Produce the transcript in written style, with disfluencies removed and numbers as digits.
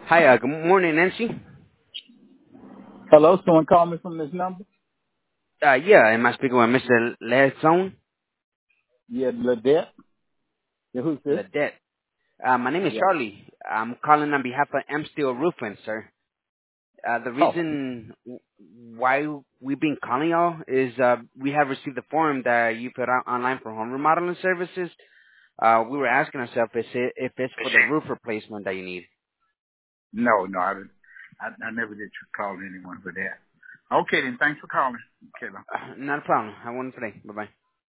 Hi, good morning, Nancy. Hello, someone called me from this number? Yeah, am I speaking with Mr. Lezone? Yeah, Ladette. Yeah, who's this? Ledette. My name is Yeah. Charlie. I'm calling on behalf of M Steel Roofing, sir. The Oh, reason why we've been calling y'all is we have received the form that you put out online for home remodeling services. We were asking ourselves if it's for the roof replacement that you need. no, I didn't. I never did call anyone for that. Okay, then. Thanks for calling. Okay, bye. Not a problem. Have one today. Bye-bye.